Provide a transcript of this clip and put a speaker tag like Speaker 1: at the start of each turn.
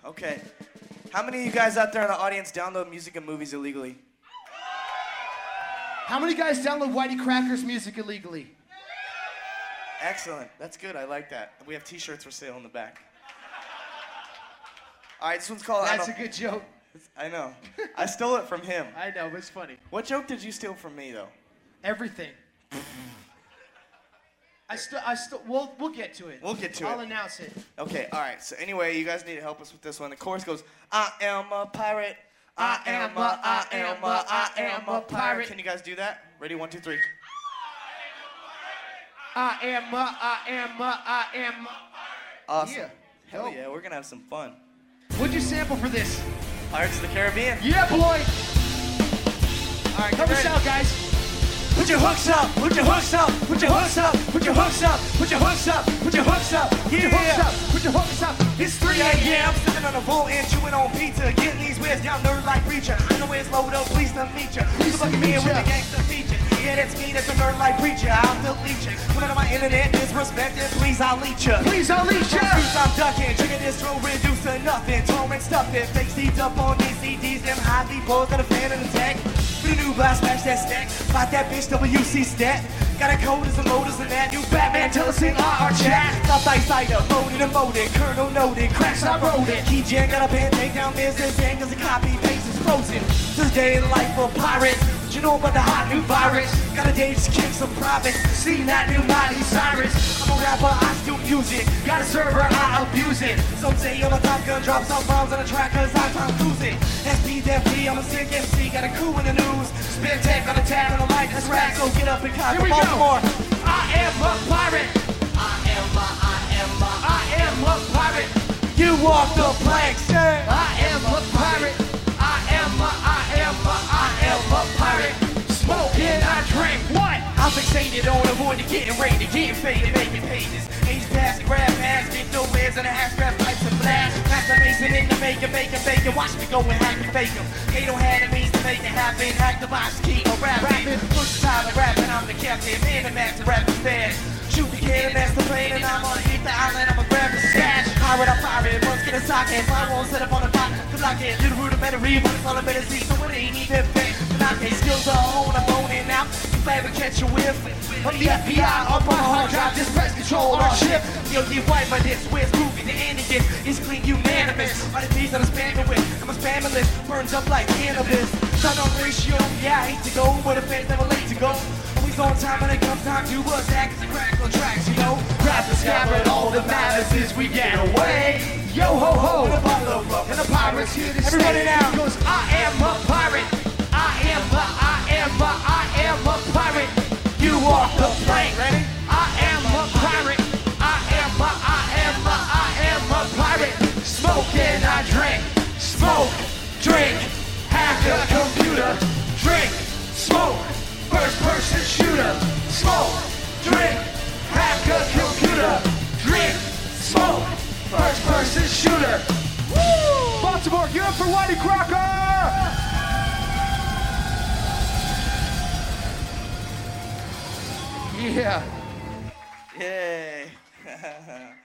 Speaker 1: Okay. How many of you guys out there in the audience download music and movies illegally?
Speaker 2: How many guys download Whitey Cracker's music illegally?
Speaker 1: Excellent. That's good. I like that. We have t-shirts for sale in the back. All right, this one's called...
Speaker 2: That's a good joke.
Speaker 1: I know. I stole it from him.
Speaker 2: I know, but it's funny.
Speaker 1: What joke did you steal from me, though?
Speaker 2: Everything. We'll get to it.
Speaker 1: We'll get to it.
Speaker 2: I'll announce it.
Speaker 1: Okay, all right. So anyway, you guys need to help us with this one. The chorus goes, I am a pirate. I am a pirate. Can you guys do that? Ready? 1, 2, 3.
Speaker 2: I am.
Speaker 1: Awesome.
Speaker 2: Yeah.
Speaker 1: Hell yeah, we're gonna have some fun.
Speaker 2: What'd you sample for this?
Speaker 1: Pirates of the Caribbean.
Speaker 2: Yeah, boy. All right, help us out, guys.
Speaker 1: Put your hooks up, put your hooks up, put your hooks up, put your hooks up, put your hooks up, put your hooks up.
Speaker 2: Put your hooks up, put your hooks up.
Speaker 1: It's 3 a.m. Sitting on a boat and chewing on pizza. Getting these whiz down nerd like preacher. I know it's low though, please don't feature. Please look at me with the gangster feature. Yeah, that's me, that's a nerd like preacher. I'll delete you. Put it on my internet, disrespected, please I'll leech you.
Speaker 2: Please, I'll leech you.
Speaker 1: I'm ducking, drinking this throw reduced to nothing. Torment stuffing, fake seeds up on these CDs. Them highly posed, got a fan in the tech. With a new blast, smash that stack. Fight that bitch, WC stat. Got a coders and loaders and that. New Batman, tell us in our chat. Stop by cider, loaded and molded. Colonel noted, cracks I wrote it. Key Jan got a pen, take down business. And cause the copy paste is frozen. This day in the life of pirates. You know about the hot new virus. Got a day to kick some profits. See that new Miley Cyrus. I'm a rapper, I still use it. Got a server, I abuse it. Some say I'm a Top Gun, drop some bombs on the track cause I'm Tom Cruising. SPDFP, I'm a sick MC. Got a crew in the news. Spin tech on the tab on the mic, that's rap. So get up and cock
Speaker 2: Here we
Speaker 1: up
Speaker 2: go.
Speaker 1: more.
Speaker 2: I am a pirate. I am a pirate.
Speaker 1: You walk the plank, sir.
Speaker 2: I am a pirate. I am a pirate. Smoking, I drink. What?
Speaker 1: I'm fixated on avoiding getting raided, getting faded, making pages. Age pass, grab pass, get no wares and a half scrap pipes and flash. Master Mason in the making, bacon. Watch me go and hack and fake 'em. They don't have the means to make it happen. Hack the box, keep on rapping. Push the time of rapping, I'm the captain. Man, the master rapping fast. Shoot the cannon, that's the plane, and I'm gonna hit the island, I'ma grab the stash. Pirate, I'm pirate, once get a socket. I won't set up on the top, cause I can't do the rudimentary, but it's all a better see, so it ain't even fit. And I can't skills are on, I'm owning out. You better catch a whiff. Of the FBI up on hard drive, just press control our ship. Yo, you white by this, where's groovy? The end again is clean unanimous. All the beats that I'm spamming with, I'm a spamming list, burns up like cannabis. Sun on ratio, yeah, I hate to go, but the fans never late to go. Always on time when it comes time to attack, it's a crack on tracks, you know. Grab the scabbard, all that matters is we get away. Yo ho ho, and a bottle of rum, and the pirates here to stay. Everybody now goes, I am a pirate. I am a pirate. You walk the plank. Ready? I am a pirate. I am a pirate. Smoke and I drink. Smoke, drink, hack a computer. Drink, smoke, first person shooter. Smoke, drink, hack a computer. Drink, smoke, first person shooter. Woo!
Speaker 2: Baltimore, give it up for Whitey Crocker! Yeah.
Speaker 1: Yay.